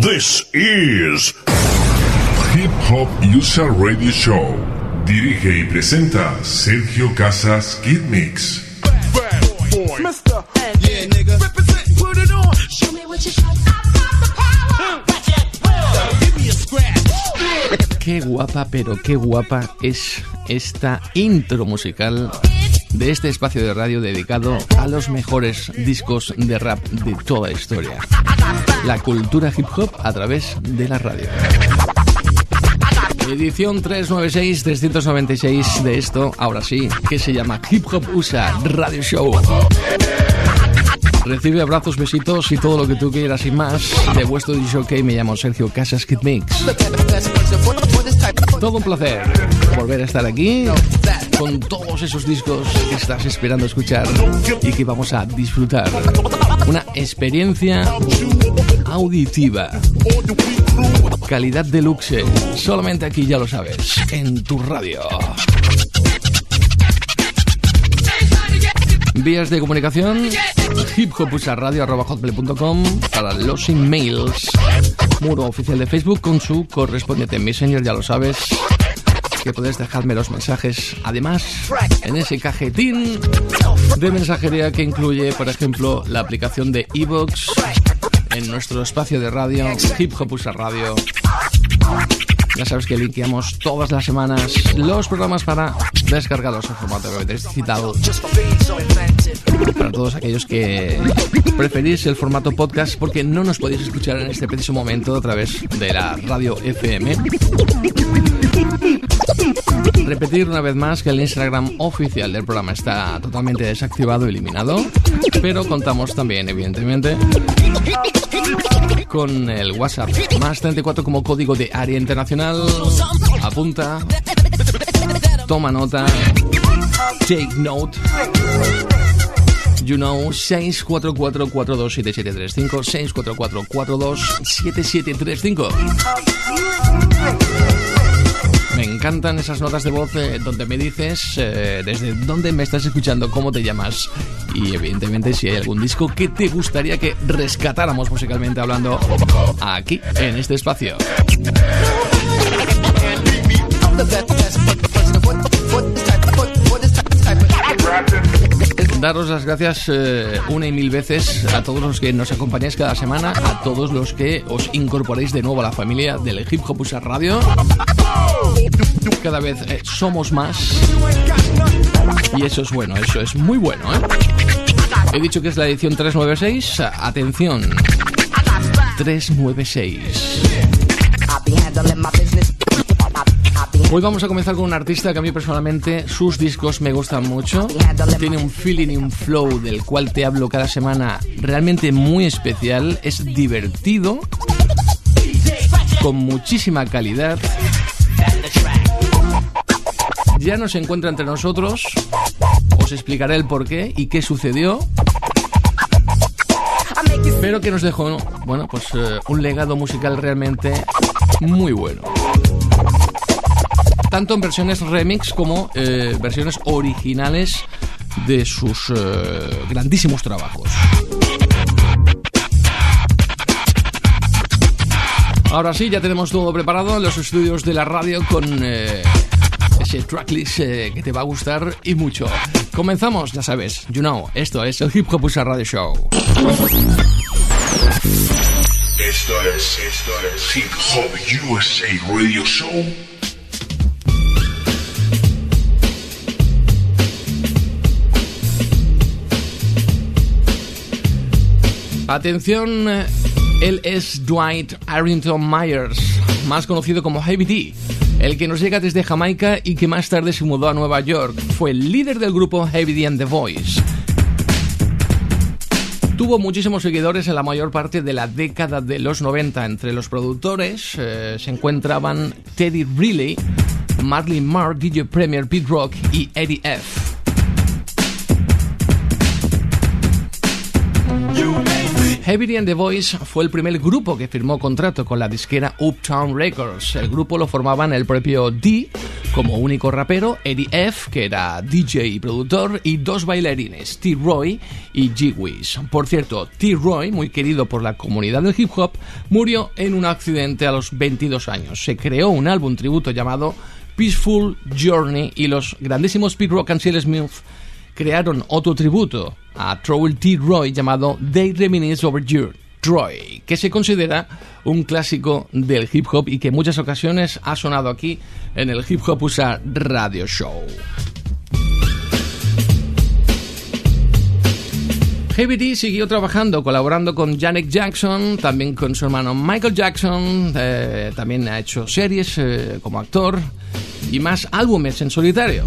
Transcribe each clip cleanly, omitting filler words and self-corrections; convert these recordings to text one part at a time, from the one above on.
This is Hip Hop User Radio Show. Dirige y presenta Sergio Casas Kid Mix. Mr. Yeah, nigga. Represent, put it on. Show me what you got. I got the power. Give me a scratch. Qué guapa, pero qué guapa es esta intro musical de este espacio de radio dedicado a los mejores discos de rap de toda la historia. La cultura hip hop a través de la radio. Edición 396 de esto, ahora sí, que se llama Hip Hop USA Radio Show. Recibe abrazos, besitos y todo lo que tú quieras y más de vuestro DJ. Me llamo Sergio Casas Kid Mix. Todo un placer volver a estar aquí con todos esos discos que estás esperando escuchar y que vamos a disfrutar. Una experiencia auditiva. Calidad deluxe. Solamente aquí, ya lo sabes, en tu radio. Vías de comunicación: hiphopusaradio@hotmail.com para los emails. Muro oficial de Facebook con su correspondiente Messenger, ya lo sabes, que podés dejarme los mensajes. Además, en ese cajetín de mensajería que incluye, por ejemplo, la aplicación de iVoox, en nuestro espacio de radio, Hip Hop USA Radio. Ya sabes que linkeamos todas las semanas los programas para descargarlos en formato digital. Para todos aquellos que preferís el formato podcast porque no nos podéis escuchar en este preciso momento a través de la radio FM. Repetir una vez más que el Instagram oficial del programa está totalmente desactivado, eliminado, pero contamos también, evidentemente, con el WhatsApp más 34 como código de área internacional. Apunta, toma nota, take note. You know, 644-427735, 644-427735. Me encantan esas notas de voz donde me dices desde dónde me estás escuchando, cómo te llamas y evidentemente si hay algún disco que te gustaría que rescatáramos musicalmente hablando aquí en este espacio. Daros las gracias una y mil veces a todos los que nos acompañáis cada semana, a todos los que os incorporéis de nuevo a la familia del Hip Hop USA Radio. Cada vez somos más y eso es bueno, eso es muy bueno, ¿eh? He dicho que es la edición 396, atención, 396. Hoy vamos a comenzar con un artista que a mí personalmente sus discos me gustan mucho. Tiene un feeling y un flow del cual te hablo cada semana realmente muy especial. Es divertido, con muchísima calidad. Ya no se encuentra entre nosotros. Os explicaré el porqué y qué sucedió. Pero que nos dejó, bueno, pues un legado musical realmente muy bueno. Tanto en versiones remix como versiones originales de sus grandísimos trabajos. Ahora sí, ya tenemos todo preparado en los estudios de la radio con ese tracklist que te va a gustar y mucho. Comenzamos, ya sabes, you know, esto es el Hip Hop USA Radio Show. Esto es Hip Hop USA Radio Show. Atención, él es Dwight Arrington Myers, más conocido como Heavy D, el que nos llega desde Jamaica y que más tarde se mudó a Nueva York. Fue el líder del grupo Heavy D and the Boys. Tuvo muchísimos seguidores en la mayor parte de la década de los 90. Entre los productores se encontraban Teddy Riley, Marley Mark, DJ Premier, Pete Rock y Eddie F. Heavy D and the Boys fue el primer grupo que firmó contrato con la disquera Uptown Records. El grupo lo formaban el propio D como único rapero, Eddie F, que era DJ y productor, y dos bailarines, T-Roy y G-Wiz. Por cierto, T-Roy, muy querido por la comunidad del hip hop, murió en un accidente a los 22 años. Se creó un álbum tributo llamado Peaceful Journey y los grandísimos Pete Rock and Seal Smith crearon otro tributo a Trouble T-Roy llamado They Reminisce Over You, Troy, que se considera un clásico del hip hop y que en muchas ocasiones ha sonado aquí en el Hip Hop USA Radio Show. Heavy D siguió trabajando, colaborando con Janet Jackson, también con su hermano Michael Jackson, también ha hecho series como actor y más álbumes en solitario.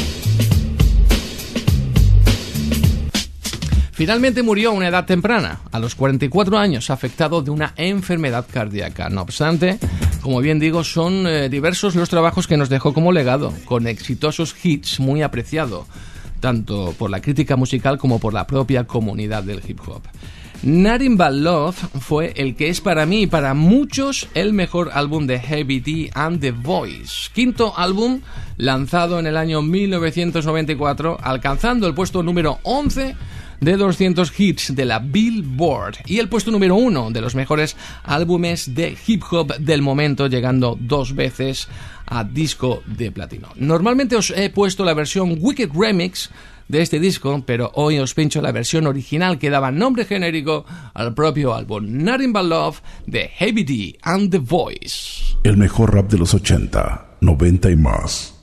Finalmente murió a una edad temprana, a los 44 años, afectado de una enfermedad cardíaca. No obstante, como bien digo, son diversos los trabajos que nos dejó como legado, con exitosos hits muy apreciados, tanto por la crítica musical como por la propia comunidad del hip hop. Nothing But Love fue el que es para mí y para muchos el mejor álbum de Heavy D and the Boys. Quinto álbum lanzado en el año 1994, alcanzando el puesto número 11 de 200 hits de la Billboard y el puesto número 1 de los mejores álbumes de hip hop del momento, llegando 2 veces a disco de platino. Normalmente os he puesto la versión Wicked Remix de este disco, pero hoy os pincho la versión original que daba nombre genérico al propio álbum, Nothing But Love de Heavy D and the Boys. El mejor rap de los 80, 90 y más.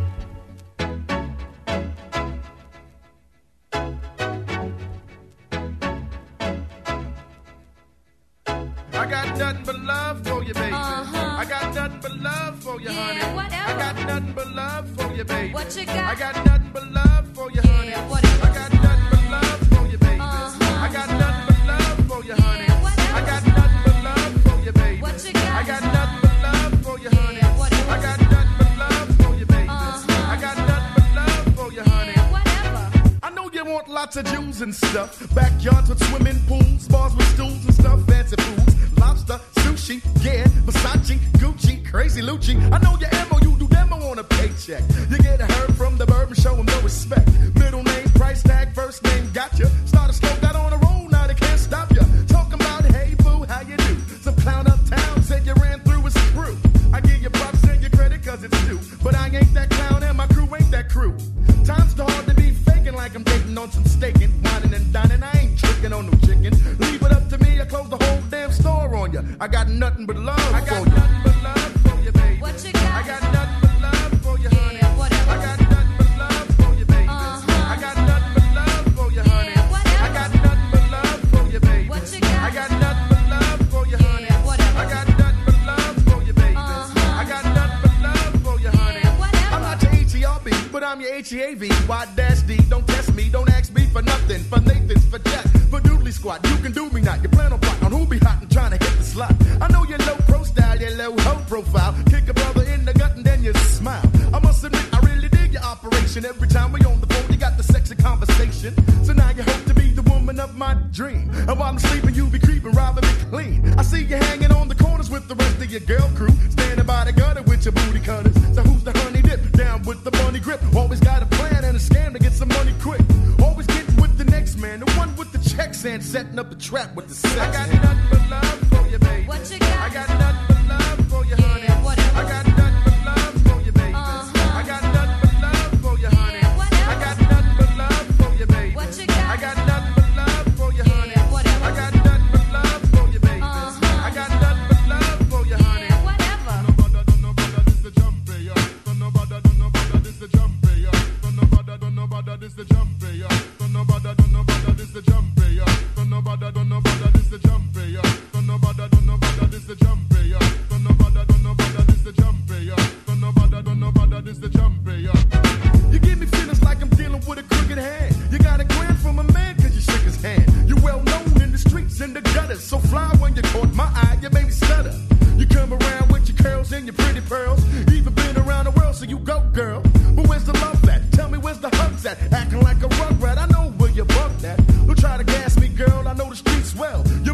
What you got? I got nothing but love for you, honey. Yeah, whatever. I got nothing but love for you, baby. I got nothing but love for you, honey. Yeah, I got nothing but love for you, baby. What you got? I got nothing but love for you, honey. Yeah, whatever. I got nothing but love for you, baby. I got nothing but love for you, honey. Yeah, whatever. I know you want lots of Jews and stuff. Backyards with swimming pools, bars with stools and stuff, fancy foods, lobster, sushi, yeah, Versace, Gucci, crazy Lucci. I know your ammo, you do demo on a paycheck. You get a herb from the bird and show him no respect. Middle name, price tag, first name, gotcha. Start a slow, got on a roll, now they can't stop ya. Talking about, hey boo, how you do? Some clown uptown said you ran through his crew. I give you props and your credit cause it's due. But I ain't that clown and my crew ain't that crew. Time's too hard to be faking like I'm dating on some staking. Whining and dining, I ain't tricking on no chicken. Leave it up to me, I close the whole damn store on ya. I got nothing but love for you. I got nothing but love for you, baby. What you got? I got nothing but love for you, honey. Yeah, whatever. I got nothing but love for you, baby. I got nothing but love for you, honey. Yeah, whatever. I got nothing but love for you, baby. What you got? I got nothing but love for you, honey. Yeah, whatever. I got nothing but love for you, baby. I got nothing but love for you, honey. Yeah, whatever. I'm not your H-E-R-B, but I'm your H-E-A-V. Y-D, don't test me, don't ask me for nothing. For Nathan's, for Jack, for Doodly Squad. You can do me not. You plan on plotting on who be hot and trying to hit the slot. I know you're low pro style, you're low hoe profile. Kick a brother in the gut and then you smile. I must admit, I really dig your operation. Every time we on the phone, you got the sexy conversation. So now you hope to be the woman of my dream. And while I'm sleeping, you be creeping, robbing me clean. I see you hanging on the corners with the rest of your girl crew. Standing by the gutter with your booty cutters. So who's the honey dip? Down with the bunny grip. Always got a plan and a scam to get some money quick. Always getting with the next man, the one with the checks and setting up the trap with the sex. I got nothing but love for you, baby. What you got? I got nothing but love for you, honey. Yeah, whatever. I got nothing but love for you, baby. I got nothing but love for you, honey. Yeah, whatever. I got nothing but love for you, baby. What you got? I got nothing but love for you, honey. Yeah, whatever. I got nothing but love for you, baby. I got nothing but love for you, honey. Yeah, whatever. Don't nobody, this the jump, yeah. Don't nobody, this the jump, yeah. Don't nobody, this the jump, yeah. Don't nobody, this the jump, yeah. Don't nobody, this the jump, yeah. Don't nobody, this the jump, yeah. Don't nobody, this the jump, yeah. Don't nobody, this the jump, yeah. You give me feelings like I'm dealing with a crooked hand. You got a grand from a man cause you shook his hand. You're well known in the streets and the gutters. So fly when you caught my eye, you made me stutter. You come around with your curls and your pretty pearls. Even been around the world, so you go, girl. But where's the love at? Tell me where's the hugs at? Acting like a rugrat, I know where you bugged at. Don't try to gas me, girl, I know the streets well. You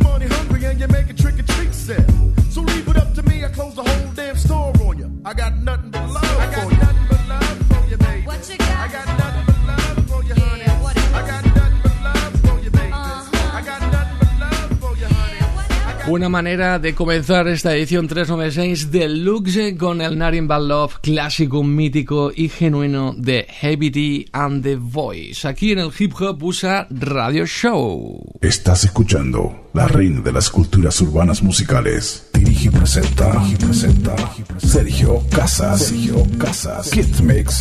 Buena manera de comenzar esta edición 396 Deluxe con el Nothing But Love, clásico, mítico y genuino de Heavy D and the Voice, aquí en el Hip Hop USA Radio Show. Estás escuchando la reina de las culturas urbanas musicales. Dirige y presenta Sergio Casas. Kid Mix.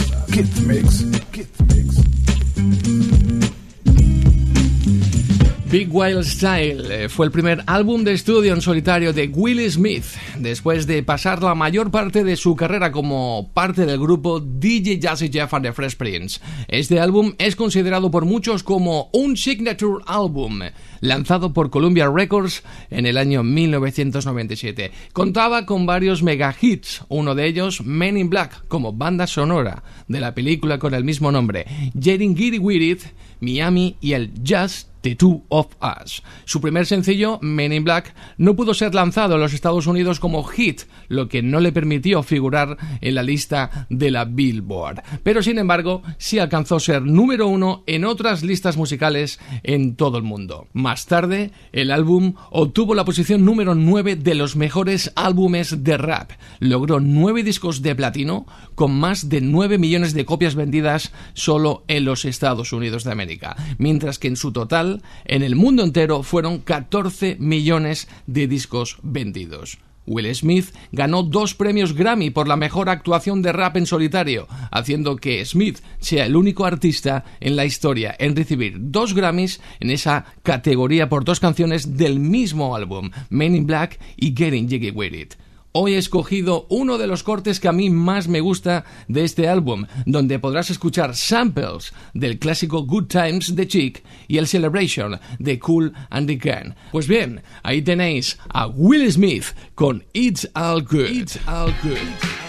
Big Wild Style fue el primer álbum de estudio en solitario de Will Smith, después de pasar la mayor parte de su carrera como parte del grupo DJ Jazzy Jeff and the Fresh Prince. Este álbum es considerado por muchos como un signature album, lanzado por Columbia Records en el año 1997. Contaba con varios mega hits, uno de ellos Men in Black, como banda sonora de la película con el mismo nombre, Getting Giddy With It, Miami y el Just The Two of Us. Su primer sencillo, Men in Black, no pudo ser lanzado en los Estados Unidos como hit, lo que no le permitió figurar en la lista de la Billboard. Pero sin embargo, sí alcanzó ser número 1 en otras listas musicales en todo el mundo. Más tarde, el álbum obtuvo la posición número 9 de los mejores álbumes de rap. Logró 9 discos de platino, con más de 9 millones de copias vendidas solo en los Estados Unidos de América, mientras que en su total en el mundo entero fueron 14 millones de discos vendidos. Will Smith ganó 2 premios Grammy por la mejor actuación de rap en solitario, haciendo que Smith sea el único artista en la historia en recibir 2 Grammys en esa categoría por 2 canciones del mismo álbum, Men in Black y Getting Jiggy With It. Hoy he escogido uno de los cortes que a mí más me gusta de este álbum, donde podrás escuchar samples del clásico Good Times de Chic y el Celebration de Kool and the Gang. Pues bien, ahí tenéis a Will Smith con It's All Good. It's All Good.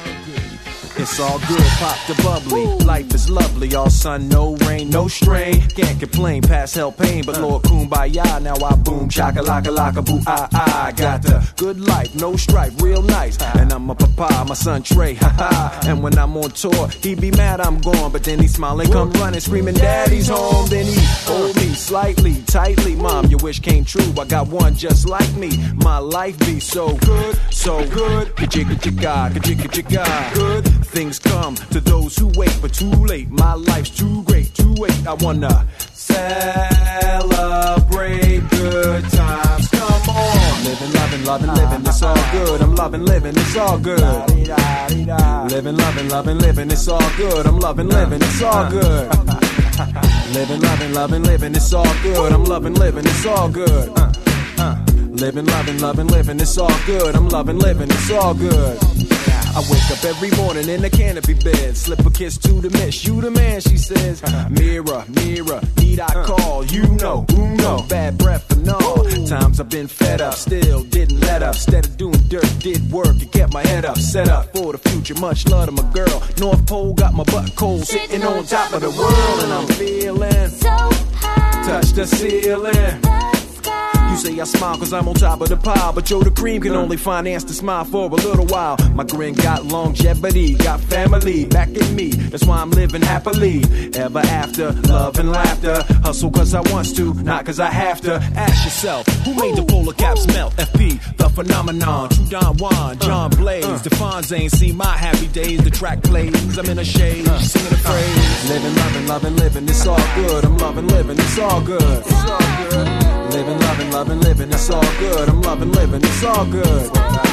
It's all good, pop the bubbly. Life is lovely, all sun, no rain, no strain. Can't complain, past hell pain, but Lord Kumbaya, now I boom, chaka laka laka boo, I got the good life, no strife, real nice. And I'm a papa, my son Trey, ha. And when I'm on tour, he be mad I'm gone, but then he smile and come running, screaming, Daddy's home. Then he hold me slightly, tightly, Mom, your wish came true. I got one just like me. My life be so good, so good. Ka-chicka-chicka, good. Things come to those who wait, but too late. My life's too great to wait. I wanna celebrate good times. Come on, living, loving, loving, living. It's all good. I'm loving, living. It's all good. Living, loving, loving, living. It's all good. I'm loving, living. It's all good. Living, loving, loving, living. It's all good. I'm loving, living. It's all good. Living, loving, loving, living. It's all good. I'm loving, living. It's all good. I wake up every morning in a canopy bed, slip a kiss to the miss, you the man, she says. Mirror, mirror, need I call? You know, uno, bad breath and all. Times I've been fed up, still didn't let up. Instead of doing dirt, did work and kept my head up. Set up for the future, much love to my girl. North Pole got my butt cold, sitting on top of the world. And I'm feeling so high, touch the ceiling. You say I smile cause I'm on top of the pile, but yo, the cream can only finance the smile for a little while. My grin got longevity, got family back in me. That's why I'm living happily ever after. Love and laughter, hustle cause I wants to, not cause I have to. Ask yourself, who made the polar caps melt? FP, the phenomenon, True Don Juan, John Blaze, Defonz ain't seen my happy days. The track plays, I'm in a shade, singing a phrase. Living, loving, loving, living, it's all good. I'm loving, living, it's all good. It's all good. Living, loving, loving, living, it's all good. I'm loving, living, it's all good.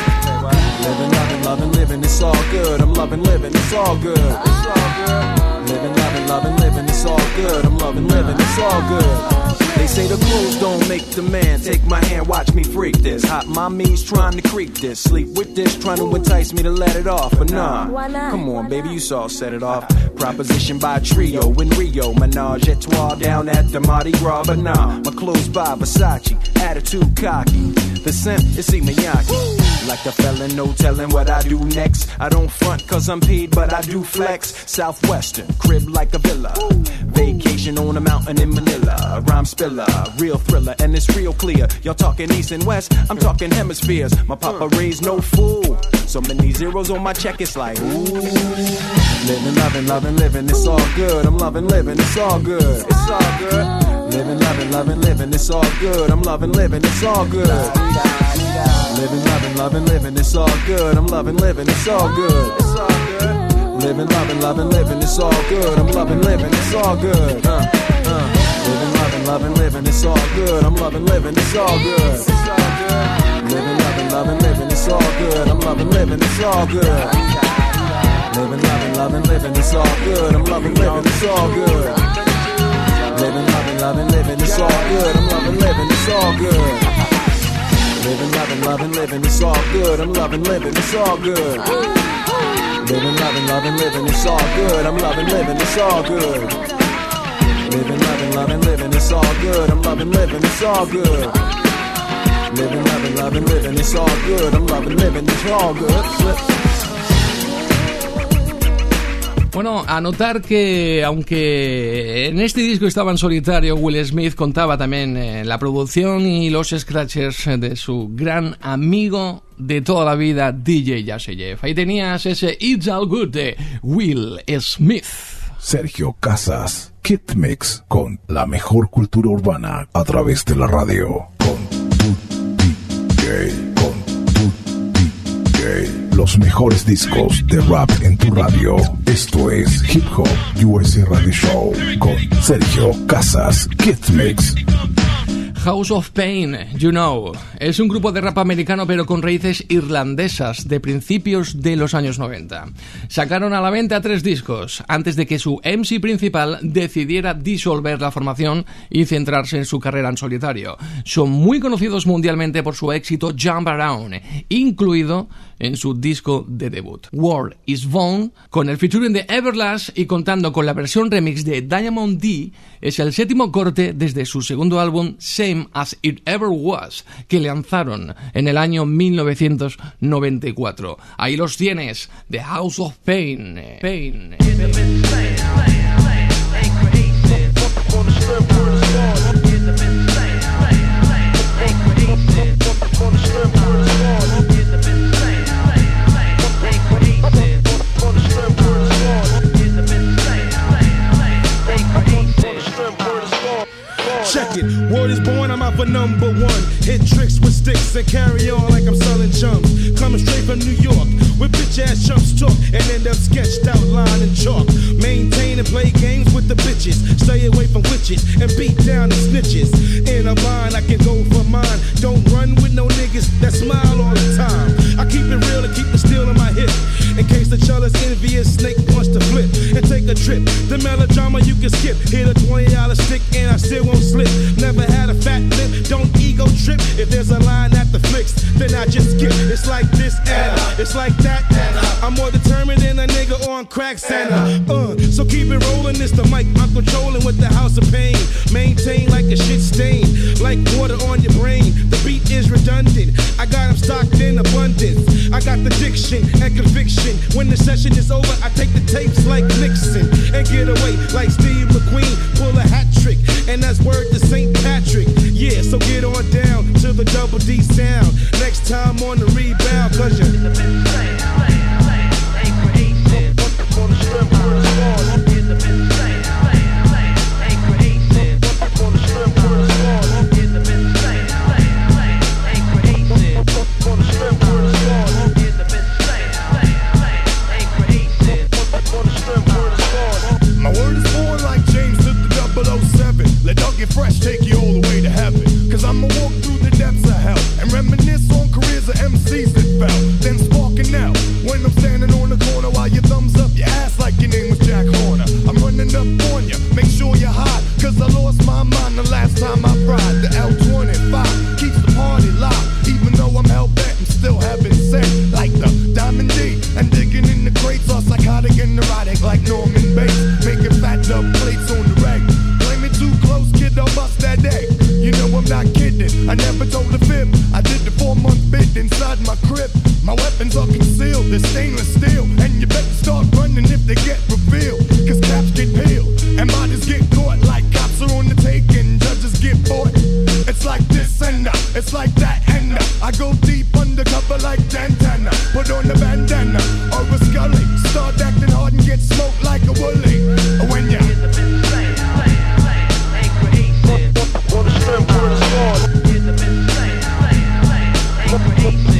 Living, loving, loving, living, it's all good. I'm loving, living, it's all good. It's all good. Living, loving, loving, living, it's all good. I'm loving, living, it's all good. They say the clothes don't make the man. Take my hand, watch me freak this. Hot mommies trying to creep this. Sleep with this, trying to entice me to let it off. But nah, come on, baby, you saw set it off. Proposition by trio in Rio. Menage a trois down at the Mardi Gras. But nah, my clothes by Versace. Attitude cocky. The scent is Miyake. Like a felon, no telling what I do next. I don't front cause I'm paid, but I do flex. Southwestern, crib like a villa. Vacation on a mountain in Manila. Rhyme spiller, real thriller, and it's real clear. Y'all talking east and west, I'm talking hemispheres. My papa raised no fool. So many zeros on my check, it's like, ooh. Living, loving, loving, living, it's all good. I'm loving, living, it's all good. It's all good. Living, loving, loving, living, it's all good. I'm loving, living, it's all good. Living, loving, loving, living, it's all good. I'm loving, living, it's all good. It's all good. Living, loving, loving, living, it's all good. I'm loving, living, it's all good. Living, loving, loving, living, it's all good. I'm loving, living, it's all good. It's all good. Living, loving, loving, living, it's all good. I'm loving, living, it's all good. Living, loving, loving, living, it's all good. I'm loving, living, it's all good. Living, loving, loving, living, it's all good. I'm loving, living, it's all good. Living, loving, loving, living, it's all good. I'm loving, living, it's all good. Living, loving, loving, living, it's all good. I'm loving, living, it's all good. Living, loving, loving, living, it's all good. I'm loving, living, it's all good. Living, loving, loving, living, it's all good. I'm loving, living, it's all good. Bueno, a notar que aunque en este disco estaba en solitario, Will Smith contaba también en la producción y los scratchers de su gran amigo de toda la vida, DJ Jazzy Jeff. Ahí tenías ese It's All Good de Will Smith. Sergio Casas, Kid Mix, con la mejor cultura urbana a través de la radio. Con los mejores discos de rap en tu radio. Esto es Hip Hop USA Radio Show con Sergio Casas, Kid Mix. House of Pain, you know, es un grupo de rap americano pero con raíces irlandesas de principios de los años 90. Sacaron a la venta 3 discos antes de que su MC principal decidiera disolver la formación y centrarse en su carrera en solitario. Son muy conocidos mundialmente por su éxito Jump Around, incluido en su disco de debut, World is Bone, con el featuring de Everlast y contando con la versión remix de Diamond D. Es el 7º corte desde su segundo álbum Same As It Ever Was, que lanzaron en el año 1994. Ahí los tienes, The House of Pain. Check it, word is born, I'm out for number 1. Hit tricks with sticks and carry on like I'm selling chums. Coming straight from New York, with bitch ass chumps talk and end up sketched out line and chalk. Maintain and play games with the bitches, stay away from witches and beat down the snitches. In a bind, I can go for mine. Don't run with no niggas that smile all the time. I keep it real and keep the steel in my hip, in case the jealous envious snake wants to flip and take a trip. The melodrama you can skip. Hit a $20 stick and I still won't slip. Never had a fat lip, don't ego trip. If there's a line at the flicks, then I just skip. It's like this and it's like that. I'm more determined than a nigga on crack Santa. So keep it rolling, it's the mic I'm controlling with the House of Pain. Maintain like a shit stain, like water on your brain. The beat is redundant, I got them stocked in abundance. I got the diction and conviction. When the session is over, I take the tapes like Nixon and get away like Steve McQueen. Pull a hat trick, and that's word to St. Patrick. Yeah, so get on down to the Double D sound. Next time on the rebound, cause you're my word is born like James took the 007. Let Dougie Fresh take you all the way to heaven. Cause I'ma walk through the depths of hell and reminisce on careers of MCs that fell, then sparking out when I'm standing on the corner while you thumbs up your ass like your name was Jack Horner. I'm running up on you, make sure you're hot, cause I lost my mind the last time I fried. The L25 keeps the party live, even though I'm hell-bent, I'm still having sex like the Diamond D, and digging in the crates are psychotic and neurotic like Norman Bates, making fat dub plates on the reg. Play me too close, kid, I'll bust that egg. You know I'm not kidding, I never told a fib. I did the 4-month bid inside my crib. My weapons are concealed, they're stainless steel, and you better start running if they get revealed. Cause caps get peeled, and bodies get caught like cops are on the take and judges get bought. It's like this and that, it's like that and that. I go deep undercover like Dantana. Put on the bandana or a scully. Start acting hard and get smoked like a woolly. When you Word is born.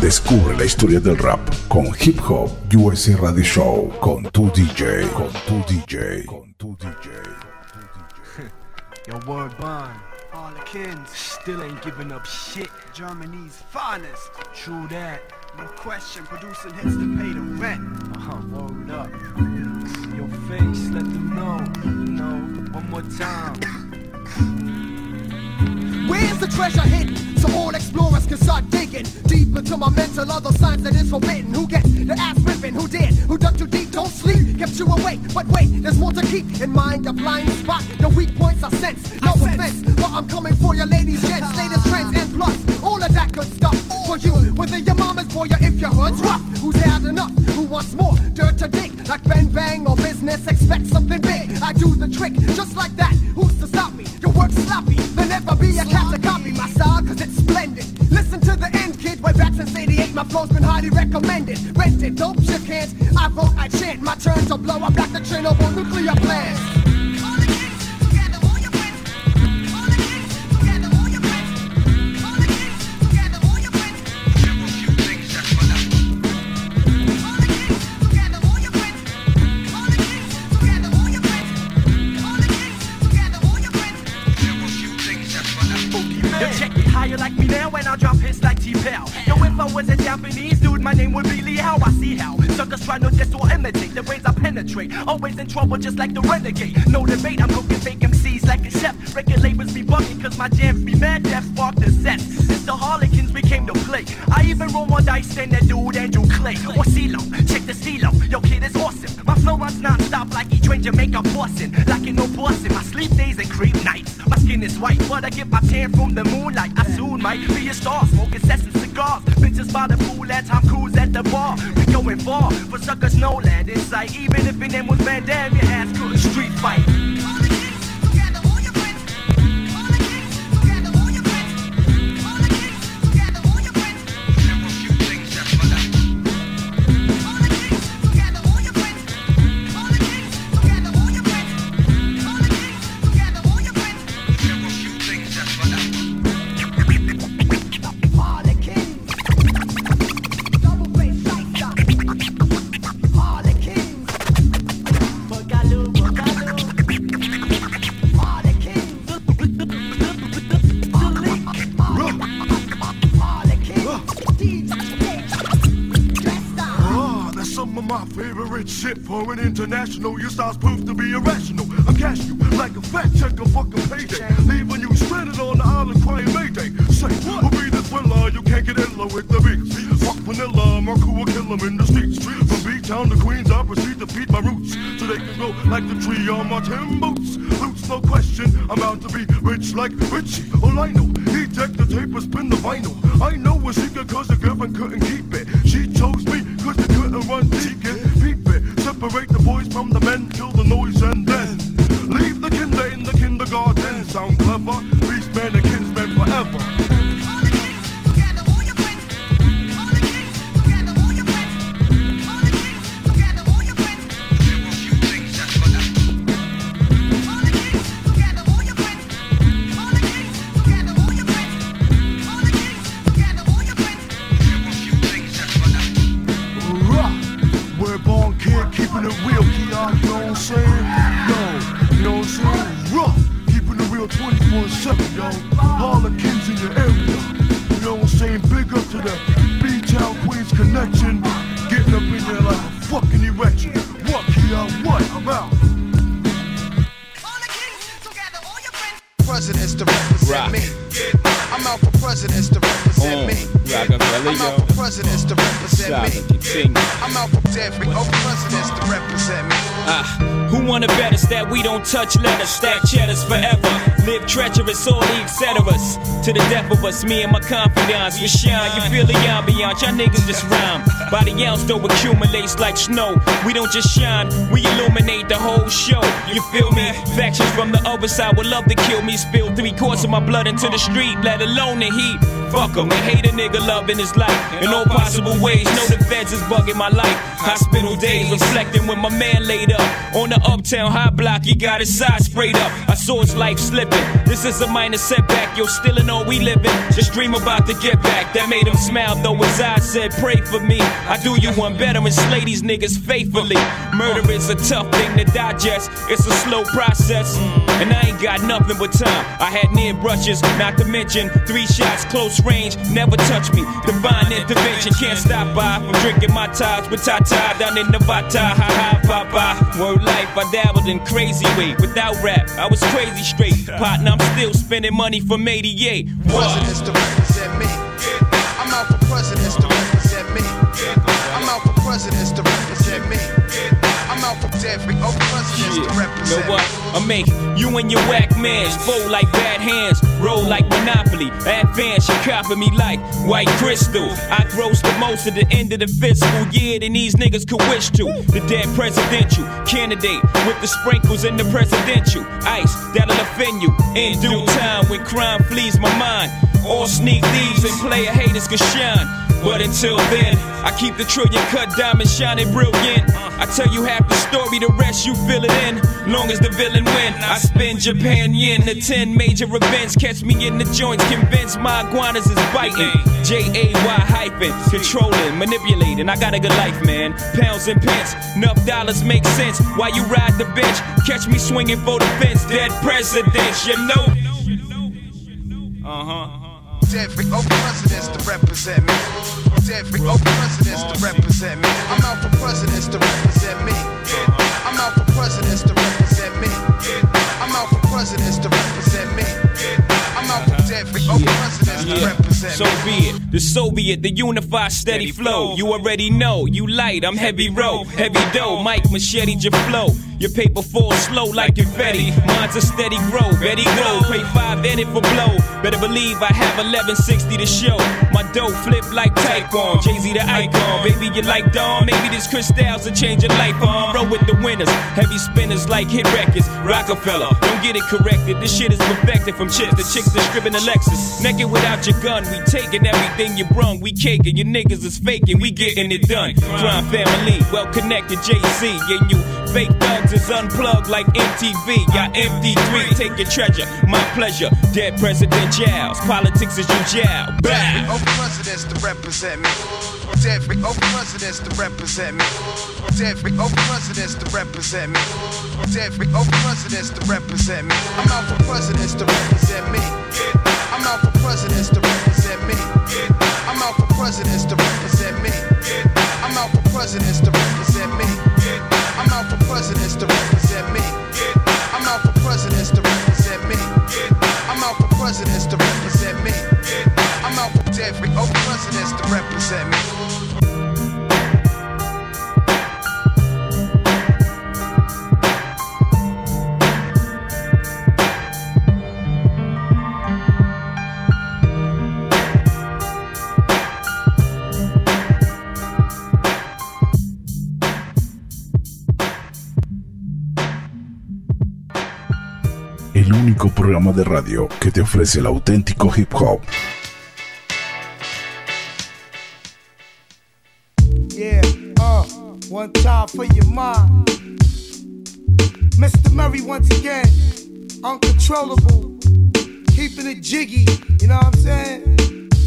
Descubre la historia del rap con Hip Hop USA Radio Show con tu DJ. Yo, word bond. Harlequins still ain't giving up shit. Germany's finest. True that. No question. Producing hits to pay the rent. Word up. Your face, let them know. One more time. Where's the treasure hidden? So all explorers can start digging deep into my mental, other signs that is forbidden. Who get the ass ripping? Who did? Who dug too deep? Don't sleep, kept you awake. But wait, there's more to keep in mind. A blind spot, the weak points are sense. No offense, but I'm coming for your ladies, gents, latest trends and plus all of that good stuff for you. Whether your mama's boy or if your hood's rough, who's had enough? Who wants more? Dirt to dig, like Ben Bang or business. Expect something big. I do the trick just like that. Who's to stop me? Your work's sloppy. There'll never be a cat to copy my style, cause it's splendid. Listen to the end, kid. Way back since '88, my flow's been highly recommended. Rented, dope shit can't. I wrote, I chant. My turn to blow up like the Chernobyl nuclear plant. Like me now when I drop hits like T-Pal. Yo, if I was a Japanese dude, my name would be Lee How. I see how suckers try to diss or imitate the ways I penetrate. Always in trouble just like the renegade. No debate, I'm cooking fake MCs like a chef. Record labels be bugging cause my jams be mad deaf, spark the set. Since the Harlequins became the play, I even roll more dice than that dude Andrew Clay. Or CeeLo, check the CeeLo, yo kid is awesome. My flow runs non-stop like he trained Jamaica Boston. Like in no Boston, my sleep days and creep nights. My skin is white, but I get my tan from the moonlight. I soon might be a star, smoking sets and cigars. Bitches by the pool at Tom Cruise at the bar. We going far, but suckers know that inside. Even if your name was Van Damme, your ass could street fight. Shit for an international, your style's proved to be irrational. I'm cashing you like a fact checker, fucking payday. Leaving you stranded on the island crying Mayday. Say, who'll be the thriller? You can't get illa with the beats. Fuck vanilla, my crew will kill them in the streets. From B-Town to Queens, I proceed to feed my roots, so they can grow like the tree on my tin boots. Roots, no question, I'm out to be rich like Richie. All I know, he decked the tape and spin the vinyl. I know a secret cause the girlfriend couldn't keep it. She chose me cause they couldn't run deacon. Separate the boys from the men, kill the noise and then leave the kinder in the kindergarten. Sound clever, beastmen and kinsmen forever. Keeping it real, you know what I'm saying? Yo, you know what I'm saying? Rough, keeping it real 24/7, yo. Harlequins in your area, you know what I'm saying? Big up to the B-Town Queens connection, getting up in there like a fucking erection. What, Kia? What? I'm out. Presidents to represent me. I'm out for presidents to represent me. I'm out for presidents to represent me. I'm out for presidents to represent me. Who wanna bet us that we don't touch letters, stack cheddars forever, live treacherous, all the etceteras. To the death of us, me and my confidants, we shine. You feel the ambiance, y'all niggas just rhyme. By the ounce though accumulates like snow. We don't just shine, we illuminate the whole show. You feel me? Factions from the other side would love to kill me. Spill 3/4 of my blood into the street, let alone the heat. Fuck 'em and hate a nigga loving his life. And all possible ways. Know the feds is bugging my life. Hospital days, reflecting when my man laid up on the uptown high block. He got his side sprayed up. I saw his life slipping. This is a minor setback. Yo, still in all we living. Just dream about to get back. That made him smile, though his eyes said, pray for me. I do you one better and slay these niggas faithfully. Murder is a tough thing to digest. It's a slow process, and I ain't got nothing but time. I had near brushes, not to mention 3 shots, close range, never touch me. Divine intervention, can't stop by from drinking my ties with Tata down in Nevada. Ha ha, papa. Word life, I dabbled in crazy way. Without rap, I was crazy straight. Partner, I'm still spending money from 88. Presidents to represent me. I'm out for presidents to represent me. I'm out for presidents to represent me. I'm out for every presidents to represent me. Know what? I make you and your whack mans fold like bad hands, roll like Monopoly. Advance, you copy me like white crystal. I gross the most at the end of the fiscal year than these niggas could wish to. The dead presidential candidate with the sprinkles in the presidential ice that'll offend you in due time when crime flees my mind. All sneak thieves and player haters can shine. But until then, I keep the trillion cut diamond shining brilliant. I tell you half the story, the rest you fill it in. Long as the villain win, I spend Japan yen. The 10 major events, catch me in the joints, convinced my iguanas is biting. J-A-Y hyphen, controlling, manipulating. I got a good life, man. Pounds and pence, enough dollars make sense. While you ride the bench, catch me swinging for the fence. Dead presidents, you know. Every presidents to represent me. Every presidents to represent me. I'm out for presidents to represent me. I'm out for presidents to represent me. I'm out for presidents to represent me. I'm out for every presidents to represent me. So be it. The Soviet, the unified steady flow. You already know. You light, I'm heavy row, heavy dough. Mike machete your flow. Your paper falls slow like confetti. Mine's a steady grow, Betty grow. Pay 5 edit for blow. Better believe I have 1160 to show. My dough flip like Taekwon. Jay-Z the icon. Baby, you like Dawn. Maybe this crystals will change your life on. Roll with the winners. Heavy spinners like hit records. Rockefeller. Don't get it corrected. This shit is perfected from chips to chicks that stripping a Lexus. Naked without your gun. We taking everything you brung. We caking. Your niggas is faking. We getting it done. Crime family. Well connected Jay-Z. And you fake thugs is unplugged like MTV. Got MD3, take your treasure, my pleasure. Dead presidentials, politics is you jail. Every presidents to represent me. Every presidents to represent me. Every presidents to represent me. Every presidents to represent me. I'm out for presidents to represent me. I'm out for presidents to represent me. I'm out for presidents to represent me. I'm out for presidents to represent me. I'm out for presidents to represent me. I'm out for presidents to represent me. I'm out for presidents to represent me. I'm out for every presidents to represent me. El único programa de radio que te ofrece el auténtico hip hop. Yeah, one time for your mind. Mr. Murray once again, uncontrollable, keeping it jiggy, you know what I'm saying?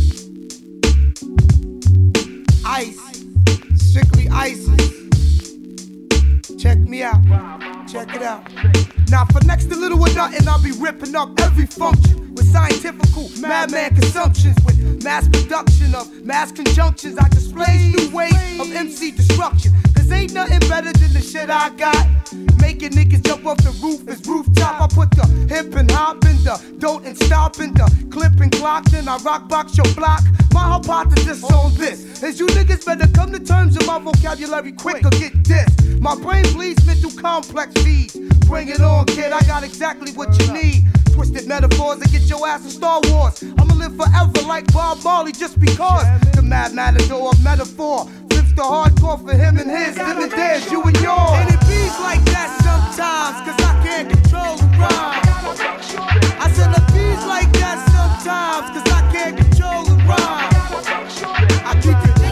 Ice, strictly ISIS. Check me out, check it out. Now for next to little or nothing, I'll be ripping up every function with scientifical madman consumptions, with mass production of mass conjunctions. I display new ways of MC destruction, cause ain't nothing better than the shit I got. Making niggas jump off the roof is rooftop. I put the hip and hop in the don't and stop in the clip and clock, then I rock box your block. My hypothesis on this is you niggas better come to terms with my vocabulary quick or get this. My brain bleeds mental complex feeds. Bring it on, kid, I got exactly what you need. Twisted metaphors that get your ass in Star Wars. I'ma live forever like Bob Marley just because. The mad matador of metaphor flips the hardcore for him and his, them and theirs, you and yours. And it beats like that sometimes, cause I can't control the rhyme. I said it beats like that sometimes, cause I can't control the rhyme. I keep it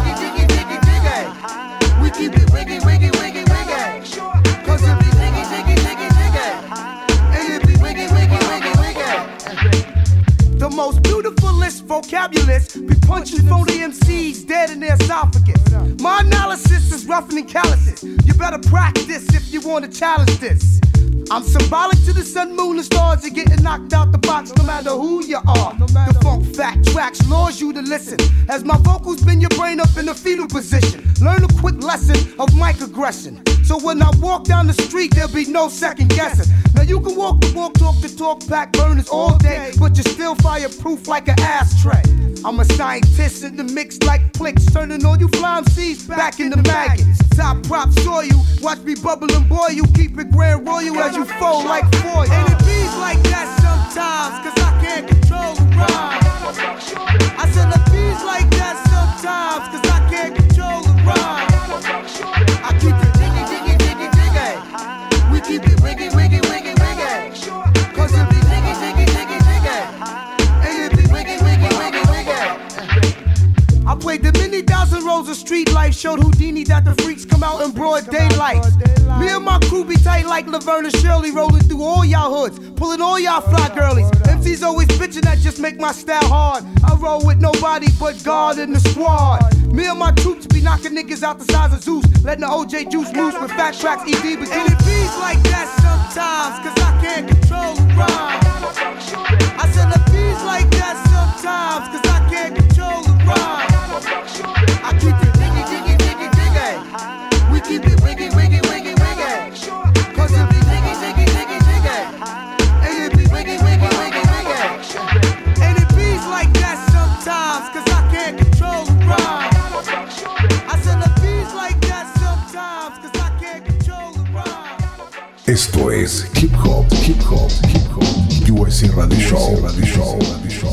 the MCs dead in their esophagus. My analysis is rougher than calluses. You better practice if you want to challenge this. I'm symbolic to the sun, moon, and stars. You're getting knocked out the box no matter who you are. The funk fat tracks lures you to listen. As my vocals bend your brain up in a fetal position. Learn a quick lesson of mic aggression. So when I walk down the street, there'll be no second guessing. Now you can walk the walk, talk the talk, pack burners all day, but you're still fireproof like an ashtray. I'm a scientist in the mix like clicks, turning all you fly MCs back into maggots. Top prop saw you, watch me bubble and boil you, keep it grand royal as you fold like foil. And it beats like that sometimes, cause I can't control the rhyme. I said it beats like that sometimes, cause I can't control the rhyme. I keep it diggy, diggy, diggy, diggy. We keep it wiggy, wiggy, wiggy, wiggy. Cause it be diggy, diggy, diggy, diggy. And it be wiggy, wiggy, wiggy, wiggy. I played the many thousand rows of street life, showed Houdini that the freaks come out in broad daylight. Me and my crew be tight like Laverne and Shirley, rolling through all y'all hoods, pulling all y'all fly girlies. MC's always bitching, that just make my style hard. I roll with nobody but God in the squad. Me and my troops be knocking niggas out the size of Zeus, letting the OJ juice loose with fat tracks, ED but and it beats like that sometimes, cause I can't control the rhyme. I said it beats like that sometimes, cause I can't control the rhyme. I keep it diggy, diggy, diggy, diggy. We keep it wiggy, wiggy, wiggy, wiggy. Cause it be diggy, diggy, diggy, diggy. And it be wiggy, wiggy, wiggy, wiggy. And it beats like that sometimes, cause I can't control the rhyme. I said it beats like that sometimes, cause I can't control the rhyme. Esto es Hip Hop, Hip Hop, Hip Hop, USA Radio Show, Radio Show, Radio Show.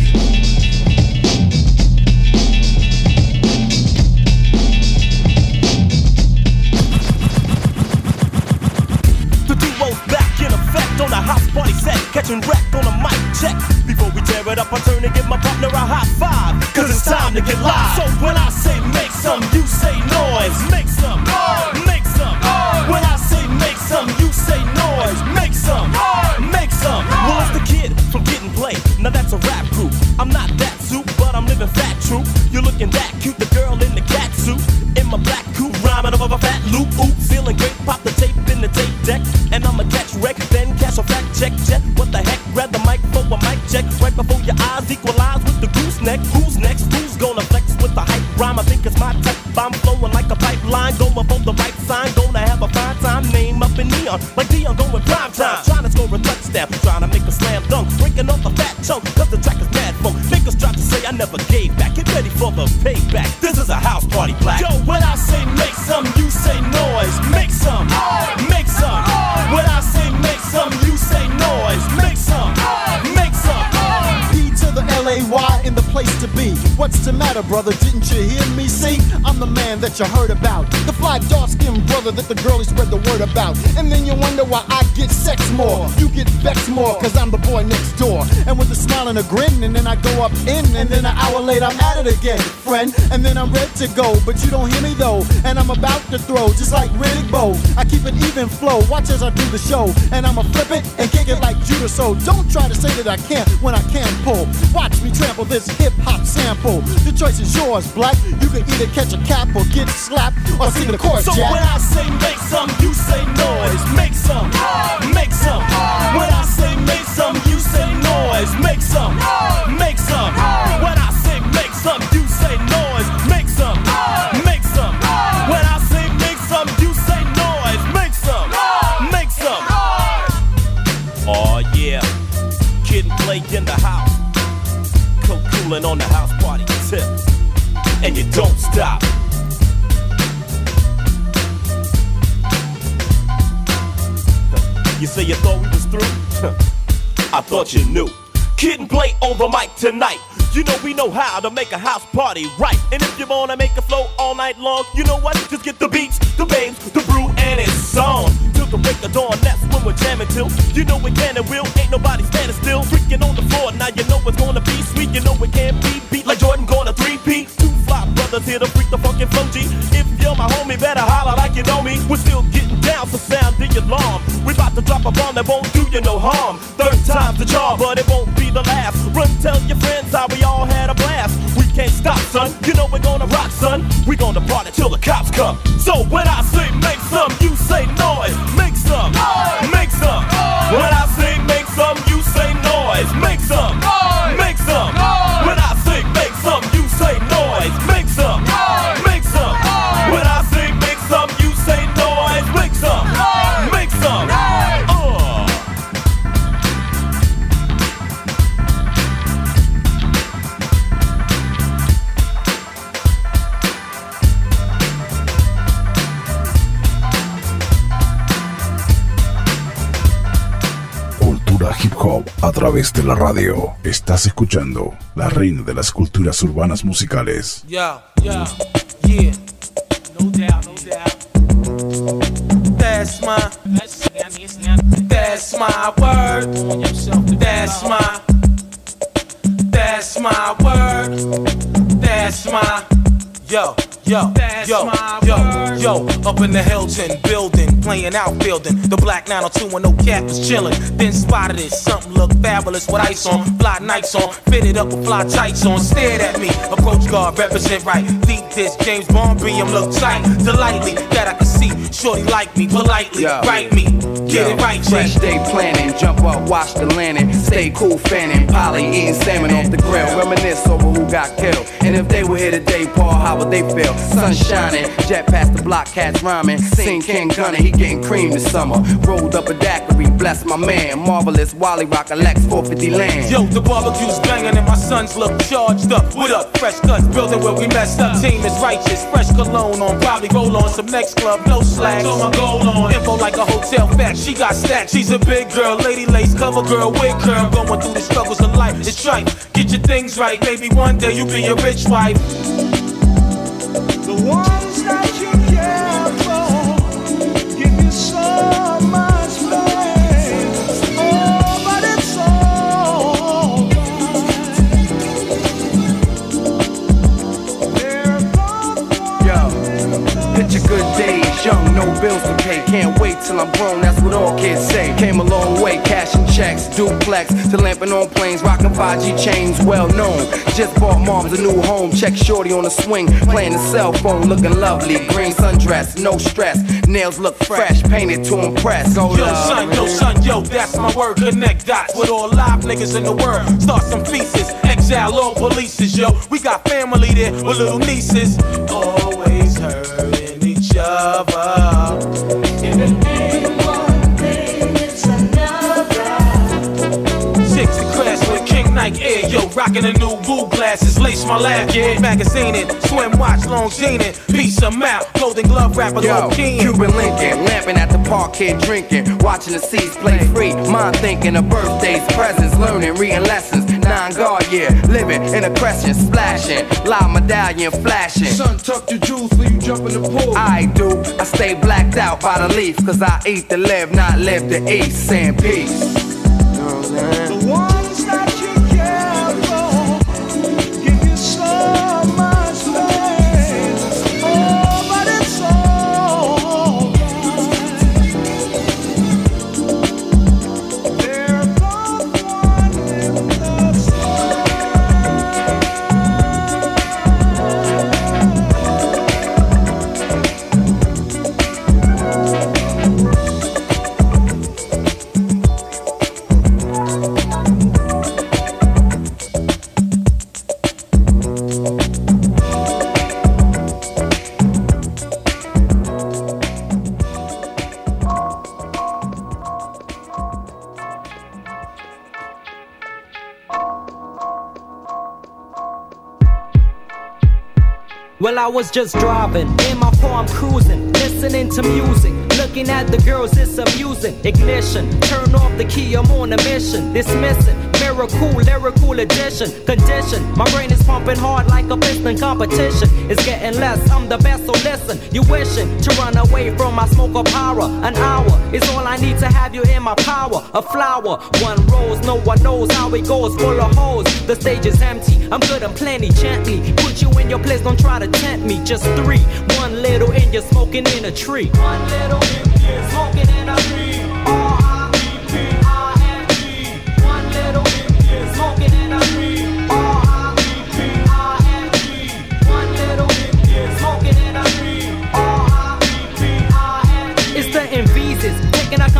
On a house party set, catching wreck on a mic check. Before we tear it up, I turn and give my partner a high five, cause it's time to get live. So when I say make some, you say noise. Make some, noise. Make some, noise. When I say make some, you say noise. Make some, noise. Make some, noise. Well, it's the kid from Kid and Play. Now that's a rap group. I'm not that soup, but I'm living fat true. You're looking that cute, the girl in the cat suit, in my black coupe, rhyming over a fat loop. Ooh, feeling great, pop the tape in the tape deck, and I'ma catch wreck, then cash a fact check, jet. What the heck? Grab the mic for a mic check, right before your eyes equalize with the gooseneck. Who's next? Who's gonna flex with the hype rhyme? I think it's my type. I'm flowing like a pipeline, going for the right sign, gonna have a fine time. Name up in neon, like Dion going prime time. Trying to score a touchdown, trying to make a slam dunk, breaking off a fat chunk, cause the track is mad funk. Niggas try to say I never gave back, get ready for the payback. This is a house party, black. Yo, when I say make some, you say noise. Make some, make some. When I say make some, you say noise. Make some, make some. P to the L-A-Y in the place to be. What's the matter, brother? Didn't you hear me? See, I'm the man that you heard about, the fly dark-skinned brother that the girlies spread the word about. And then you wonder why I get sex more, you get vexed more, cause I'm the boy next door. And with a smile and a grin, and then I go up in, and then an hour later I'm at it again, friend. And then I'm ready to go, but you don't hear me though, and I'm about to throw, just like Riddick Bowe. I keep an even flow, watch as I do the show, and I'ma flip it and kick it like Judas. So don't try to say that I can't when I can pull. Watch me trample this hip-hop sample. The choice is yours, black. You can either catch a cap or get slapped or sing the chorus, so Jack. When I say make some, you say noise. Make some, make some. When I say make some, you say noise. Make some, make some. When I say make some, you say noise. Make some, make some. When I say make some, you say noise. Make some, make some. Oh yeah, Kid and Play in the house, coolin' on the house party tip, and you don't stop. You say you thought we was through? I thought you knew. Kid and Play on the mic tonight. You know we know how to make a house party right. And if you wanna make it flow all night long, you know what? Just get the beats, the babes, the brew, and it's on. Till the break of dawn, that's when we're jamming till. You know we can and will, ain't nobody standing still. Freaking on the floor, now you know it's gonna be sweet. You know it can't be beat like Jordan going to 3P. Two fly brothers here to freak the fucking flow G. If you're my homie, better holler like you know me. We're still getting down, so sound the alarm. We about to drop a bomb that won't do you no harm. Third time's the charm, but it won't be the last. Run, tell your friends how we all had a blast. We can't stop, son. son. You know we're gonna rock, son. We gonna party till the cops come. So when I say make some, you say noise. Make some, make some. When I say make some, you say noise. Make some, make some. When I say make some, you say noise. Make some, make some. When I say make some, you say noise. Make some, make some. Hip Hop a través de la radio. Estás escuchando la reina de las culturas urbanas musicales. Yeah. No doubt. That's my word. That's my word. That's my Yo, up in the Hilton building, playing outfielding. The black 902 and no cap was chillin'. Then spotted it, something looked fabulous with ice on, fly nights on, fitted up with fly tights on. Stared at me, approach guard, represent right. Deep this, James Bond BM look tight. Delightly, that I could see, shorty like me, politely, write me. Get it right, fresh day planning, jump up, watch the landing. Stay cool, fanning, Polly eating salmon off the grill. Reminisce over who got killed. And if they were here today, Paul, how would they feel? Sun shining, jet past the block, cats rhyming. Sing King Gunner, he getting cream this summer. Rolled up a daiquiri, bless my man. Marvelous, Wally Rock, a Lex 450 land. Yo, the barbecue's banging and my sons look charged up. What up? Fresh cuts, building where we messed up. Team is righteous, fresh cologne on. Probably roll on some next club, no slacks. So my gold on, info like a hotel fact. She got stacks, she's a big girl, lady lace, cover girl, wig girl. Going through the struggles of life, it's trite. Get your things right, maybe one day you'll be a rich wife. The ones that you care for give you so much pain. Oh, but it's all right. Yo, picture good days, young, no bills to pay. Can't wait till I'm grown, that's what all kids say. Came a long way, cashing checks, duplex, to lamping on planes, rocking 5G chains, well known. Just bought mom's a new home, check shorty on the swing, playing the cell phone, looking lovely. Green sundress, no stress, nails look fresh, painted to impress. Go Yo, that's my word. Connect dots with all live niggas in the world. Start some feasts, exile all polices, yo. We got family there with little nieces. Always hurting each other. And it ain't one thing, it's another. Six to crash with King Nike Air, yo. Rocking the new blue glasses, lace my lap, yeah. Magazine it, swim watch, long jean it. Peace them out, golden glove rapper, yo, King. Cuban Lincoln, lamping at the park, kid drinking, watching the seats play free. Mind thinking of birthdays, presents, learning, reading lessons. 9 guard year, living in a crescent, splashing, loud medallion flashing. Son, tuck your jewels before you jump in the pool. I do, I stay blacked out by the leaf, cause I eat to live, not live to eat. Saying peace. You know what I'm saying? The ones that you care for give you so much pain. Oh, but it's all right. They're both one in the same. Well, I was just driving, in my car I'm cruising, listening to music, looking at the girls, it's amusing. Ignition, turn off the key, I'm on a mission. Dismissing, miracle, lyrical addition. Condition, my brain is pumping hard like a piston. Competition is getting less, I'm the best, so listen. You wishing to run away from my smoke of horror. An hour is all I need to have you in my power. A flower, one rose, no one knows how it goes. Full of holes, the stage is empty. I'm good and plenty, gently put you in your place, don't try to tempt me. Just 3, one little and you're smoking in a tree. One little and you're smoking in a tree. R-I-P-P-I-N-G. One little and you're smoking in a tree. R-I-P-P-I-N-G.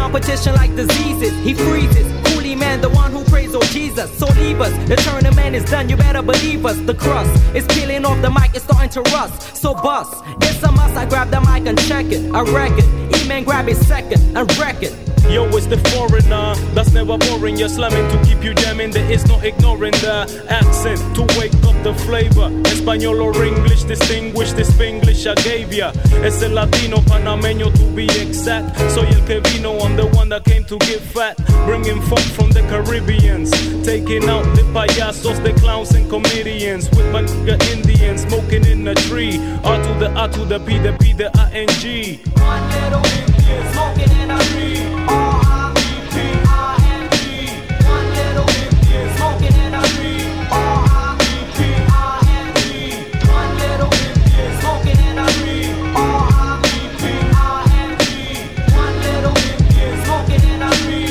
competition like diseases. He freezes. Coolie man, the one who prays, oh Jesus. So leave us. The tournament is done, you better believe us. The crust is peeling off the mic, it's starting to rust. So bust. It's a must, I grab the mic and check it. I wreck it. E-man grab it second and wreck it. Yo, it's the foreigner that's never boring. You're slamming to keep you jamming. There is no ignoring the accent to wake up the flavor. Español or English, distinguish the Spanglish I gave ya. Es el latino panameño to be exact. Soy el que vino, I'm the one that came to get fat. Bringing funk from the Caribbeans, taking out the payasos, the clowns and comedians. With my nigga Indians, smoking in a tree. R to the A to the P, the P, the I-N-G. One little Indian smoking in a tree. R-I-P-I-N-G. One little Indian smoking in a tree. R-I-P-I-N-G. One little Indian smoking in a tree. R-I-P-I-N-G. One little Indian smoking in a tree.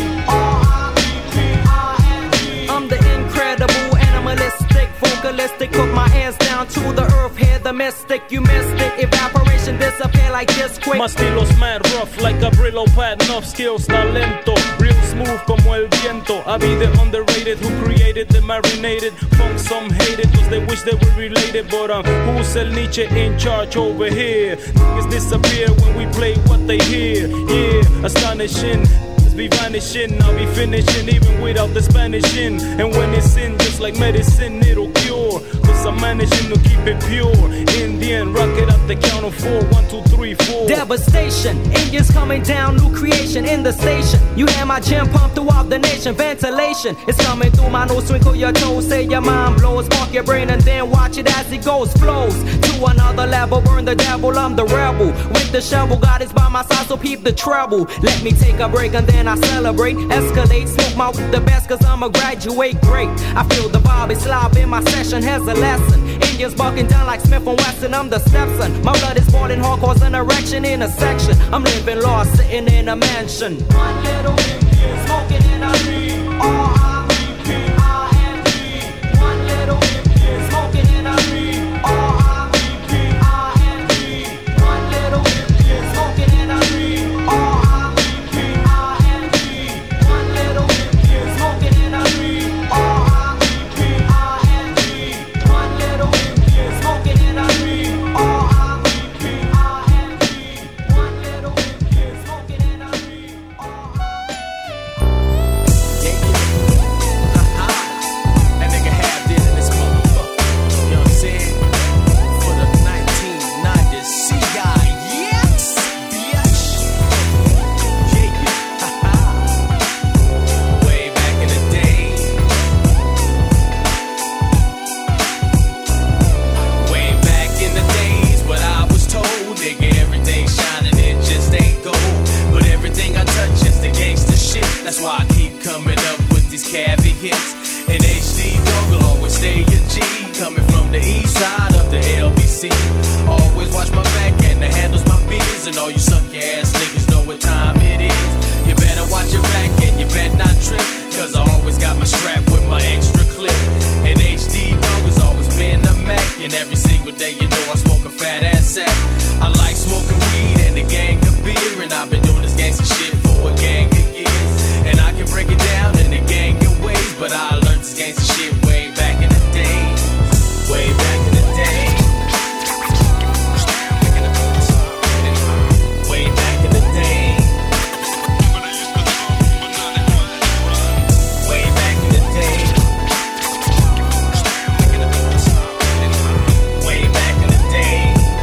R-I-P-I-N-G. I'm the incredible, animalistic, vocalistic. Put my hands down to the earth, hear the mystic. You missed it, evaporation disappear like this quick. My estilo's mad rough, like a Brillo pad, enough skills, talento. Real smooth como el viento. I be the underrated who created the marinated funk. Some hate it cause they wish they were related. But who's El Nietzsche in charge over here? Niggas disappear when we play what they hear. Yeah, astonishing. Be vanishing, I'll be finishing even without the Spanish in. And when it's in, just like medicine, it'll cure. Cause I'm managing to keep it pure. Indian, rock it at the count of 4. 1, 2, 3, 4. Devastation, Indians coming down, new creation in the station. You hear my gym pump throughout the nation. Ventilation is coming through my nose. Twinkle your toes, say your mind blows. Spark your brain and then watch it as it goes. Flows to another level, burn the devil, I'm the rebel. With the shovel, God is by my side, so peep the treble. Let me take a break and then I celebrate, escalate, smoke my with the best cause I'm a graduate great. I feel the vibe is live in my session, has a lesson. Indians bucking down like Smith and Wesson, I'm the stepson. My blood is boiling hard, cause an erection in a section. I'm living lost, sitting in a mansion. One little Indian smoking in a tree. R-I-P-I-N-G. One little Indian smoking in a tree. R-I-P-I-N-G. One little Indian smoking in a tree. That's why I keep coming up with these caveat hits. And HD Dog will always stay a G. Coming from the east side of the LBC. Always watch my back and the handles my biz. And all you sucky ass niggas know what time it is. You better watch your back and you better not trip. Cause I always got my strap with my extra clip. And HD Dog has always been the Mac. And every single day you know I smoke a fat ass sack. I like smoking weed and a gang of beer. And I've been doing this gangsta shit for a gang of years. And I can break it down in a gang of ways. But I learned this gangsta shit way back in the day. Way back in the day. Way back in the day. Way back in the day. Way back in the day.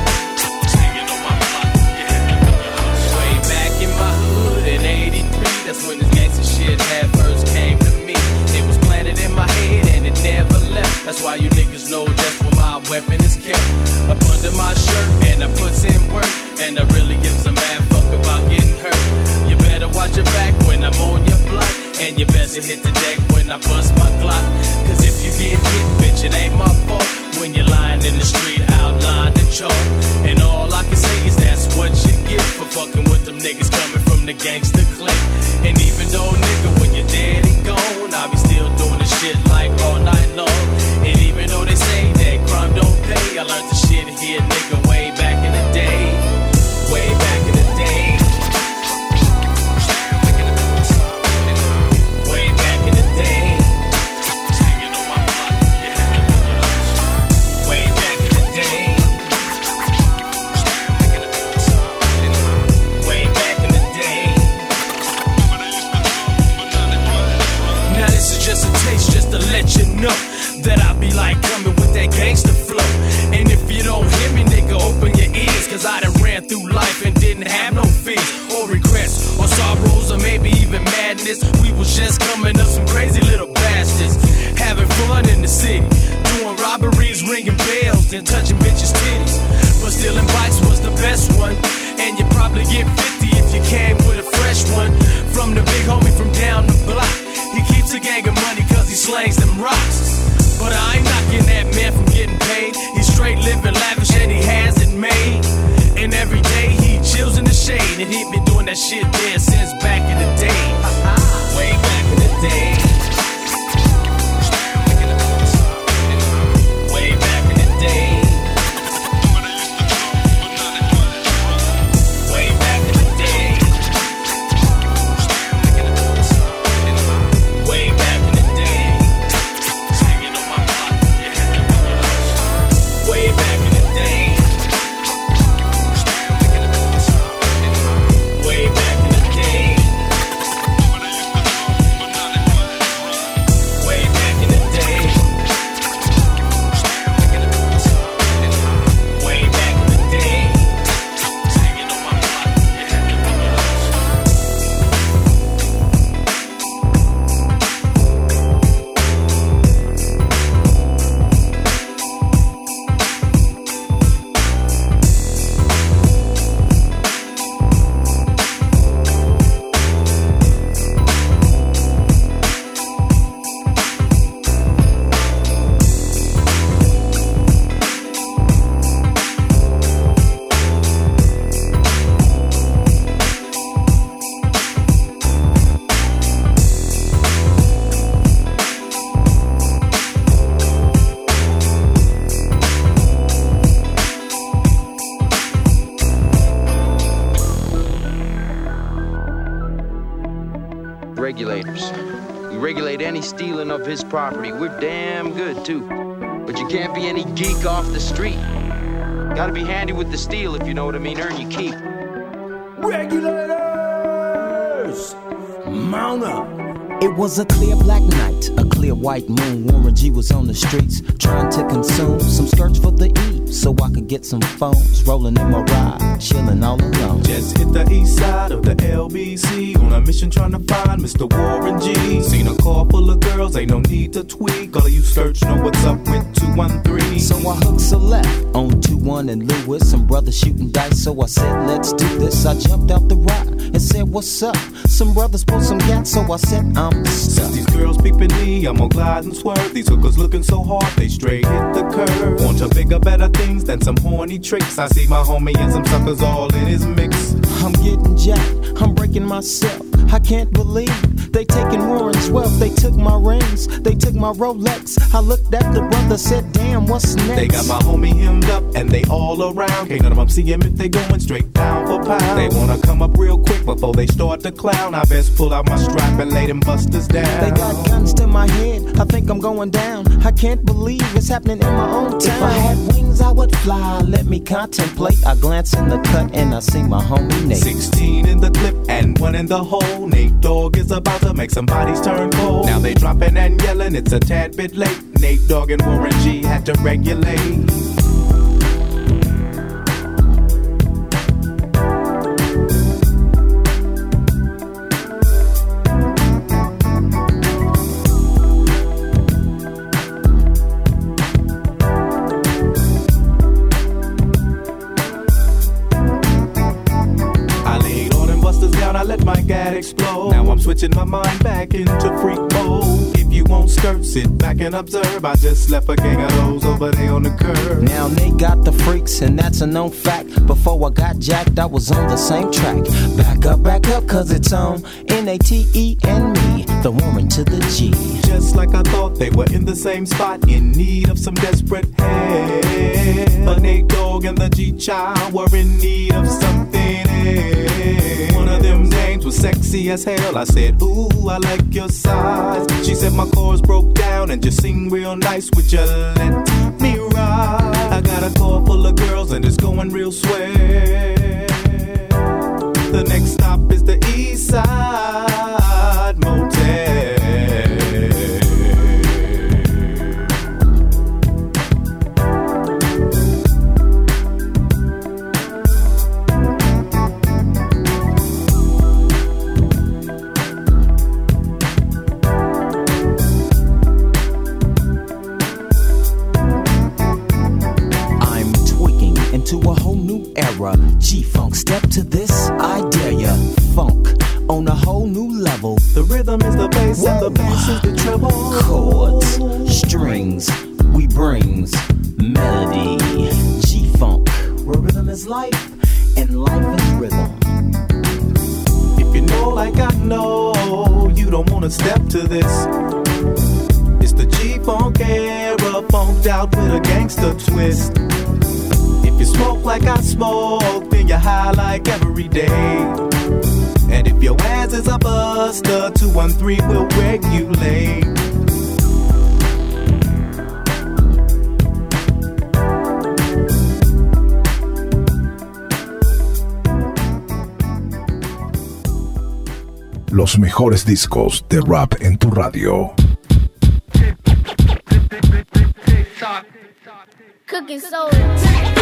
Way back in my hood in 83. That's when this gangsta shit had first came to me. It was planted in my head and it never left. That's why you niggas know just where my weapon is kept. Up under my shirt and I puts in work. And I really gives a mad fuck about getting hurt. You better watch your back when I'm on your block. And you better hit the deck when I bust my Glock. Cause if you get hit, bitch, it ain't my fault. When you're lying in the street, outlined and chalk. And all I can say is that's what you get for fucking with them niggas coming from the gangster clique. And even though, nigga, when you're dead and gone, I'll be still doing this shit like all night long. And even though they say that crime don't pay, I learned the shit here, nigga, way back in the day. Way back in the day. Way back in the day. madness. We was just coming up some crazy little bastards, having fun in the city, doing robberies, ringing bells, then touching bitches' titties. But stealing bikes was the best one, and you probably get 50 if you came with a fresh one. From the big homie from down the block, he keeps a gang of money cause he slangs them rocks. But I ain't knocking that man from getting paid. He's straight living lavish and he has it made. And every day he chills in the shade, and he been doing that shit there since back in the day. Way back in the day. Way back in the day. Way back in the day. Way back in the day. Hanging on my block. Way back in the day. Way back in the day. Way back in the day. Way back in the day. Hanging on my block. Regulators. We regulate any stealing of his property. We're damn good, too. But you can't be any geek off the street. Gotta be handy with the steel, if you know what I mean. Earn your keep. Regulators! Mount up! It was a clear black night, a clear white moon. Warren G was on the streets, trying to consume some skirts for the E, so I could get some phones. Rolling in my ride, chilling all alone. Just hit the east side of the LBC, on a mission trying to find Mr. Warren G. Seen a car full of girls, ain't no need to tweak. All of you search know what's up with 213. So I hooked a left on 21 and Lewis. Some brothers shooting dice, so I said, let's do this. I jumped out the ride and said, what's up? Some brothers pulled some gas, so I said, I'm stuck. These girls peeping me, I'm gonna glide and swerve. These hookers looking so hard, they straight hit the curve. Want to bigger, better things than some horny tricks. I see my homie and some suckers all in his mix. I'm getting jacked, I'm breaking myself. I can't believe they taking Warren's wealth. They took my rings, they took my Rolex. I looked at the brother, said, damn, what's next? They got my homie hemmed up and they all around. Can't none of them see him if they going straight pound for pound. They wanna come up real quick before they start to clown. I best pull out my strap and lay them busters down. They got guns to my head, I think I'm going down. I can't believe it's happening in my own town. If I had wings, I would fly, let me contemplate. I glance in the cut and I see my homie Nate. 16 in the clip and 1 in the hole. Nate Dogg is about to make some bodies turn cold. Now they dropping and yelling, it's a tad bit late. Nate Dogg and Warren G had to regulate. Explode. Now I'm switching my mind back into freak mode. If you won't skirt, sit back and observe. I just left a gang of those over there on the curb. Now they got the freaks and that's a known fact. Before I got jacked, I was on the same track. Back up, cause it's on N-A-T-E and me, the Warren to the G. Just like I thought, they were in the same spot, in need of some desperate help. But Nate Dogg and the G-Child were in need of something else. One of them dames was sexy as hell. I said, ooh, I like your size. She said my chords broke down and just sing real nice. Would you let me ride? I got a car full of girls and it's going real swell. The next stop is the East Side Motel. into a whole new era. G-Funk, step to this, I dare ya. Funk on a whole new level. The rhythm is the bass and the bass is the treble. Chords, strings, we brings melody. G-Funk, where rhythm is life and life is rhythm. If you know like I know, you don't wanna step to this. It's the G-Funk era, funked out with a gangster twist. If you smoke like I smoke, then you're high like every day. And if your ass is a buster, 213 will regulate. Los mejores discos de rap en tu radio. Cooking soda.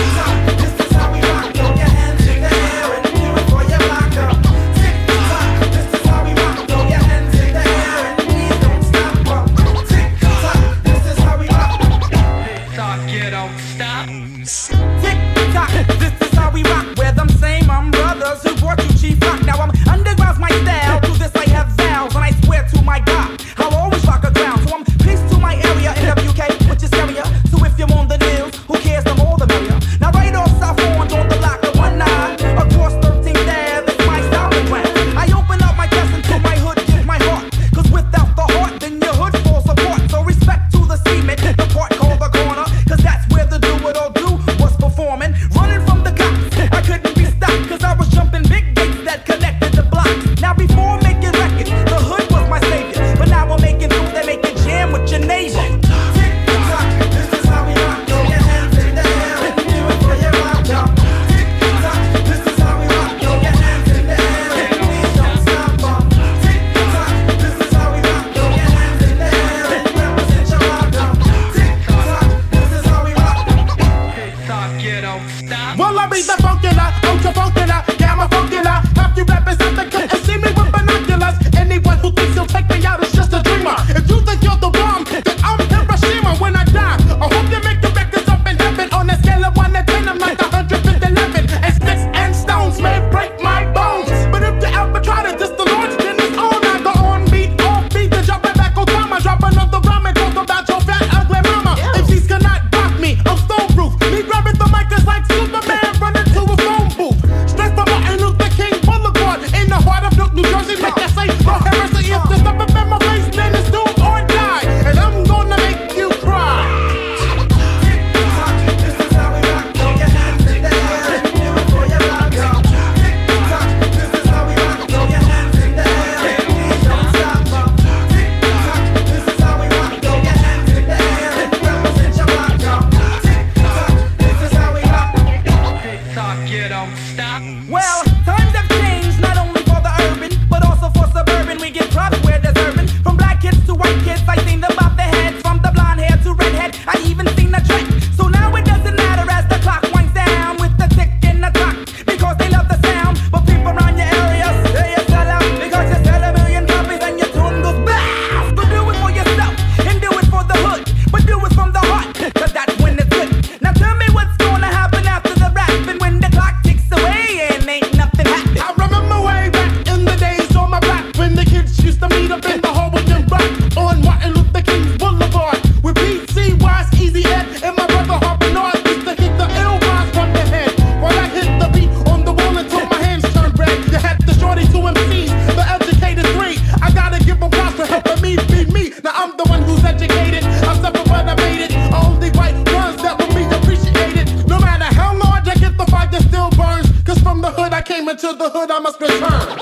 To the hood, I must return.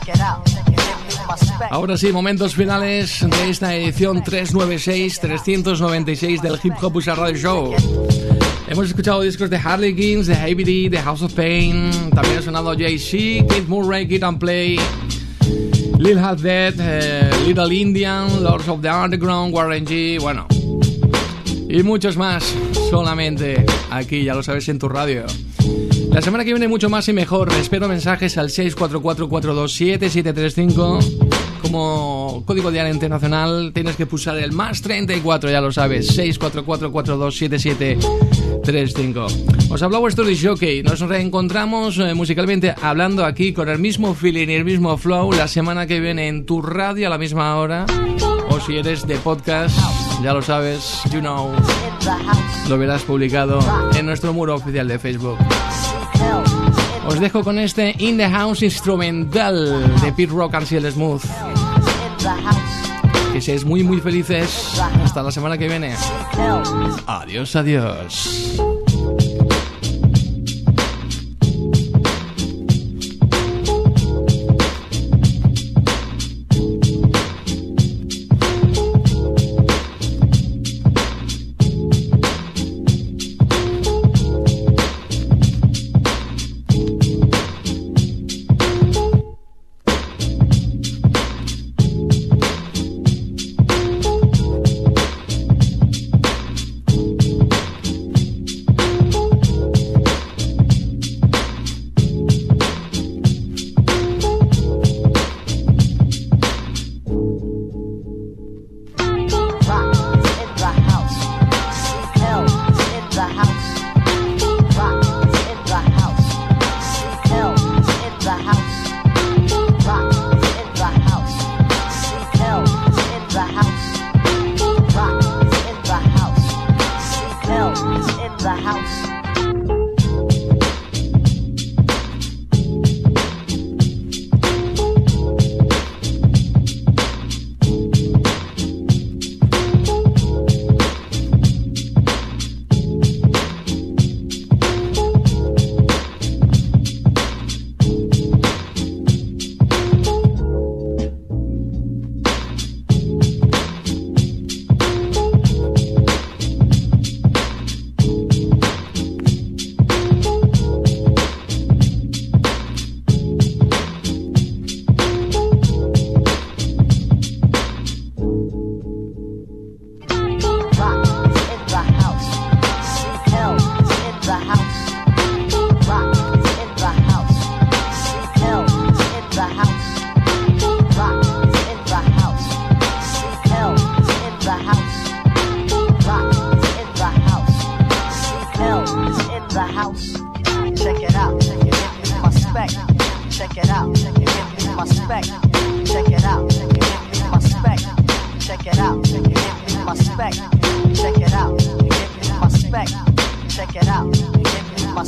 Ahora sí, momentos finales de esta edición 396 del Hip Hop USA Radio Show. Hemos escuchado discos de Harlequins, de Heavy D, de House of Pain. También ha sonado Jay-Z, Kid Murray, Kid and Play, Lil Half Dead, Little Indian, Lords of the Underground, Warren G, bueno, y muchos más, solamente aquí, ya lo sabes, en tu radio. La semana que viene mucho más y mejor. Espero mensajes al 644-427-735. Como código de área internacional tienes que pulsar el más 34, ya lo sabes, 644-427-735. Os habla vuestro disjockey. Nos reencontramos musicalmente hablando aquí con el mismo feeling y el mismo flow la semana que viene en tu radio a la misma hora. O si eres de podcast, ya lo sabes, you know, lo verás publicado en nuestro muro oficial de Facebook. Os dejo con este In The House instrumental de Pete Rock and CL Smooth. Que seáis muy muy felices. Hasta la semana que viene. Adiós, adiós.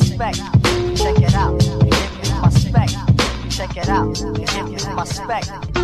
Check it out.